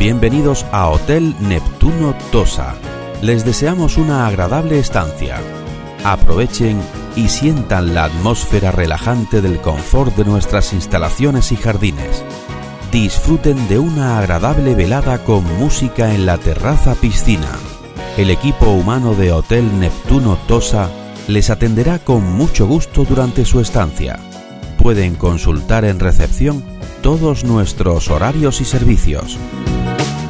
Bienvenidos a Hotel Neptuno Tosa. Les deseamos una agradable estancia. Aprovechen y sientan la atmósfera relajante del confort de nuestras instalaciones y jardines. Disfruten de una agradable velada con música en la terraza piscina. El equipo humano de Hotel Neptuno Tosa les atenderá con mucho gusto durante su estancia. Pueden consultar en recepción todos nuestros horarios y servicios.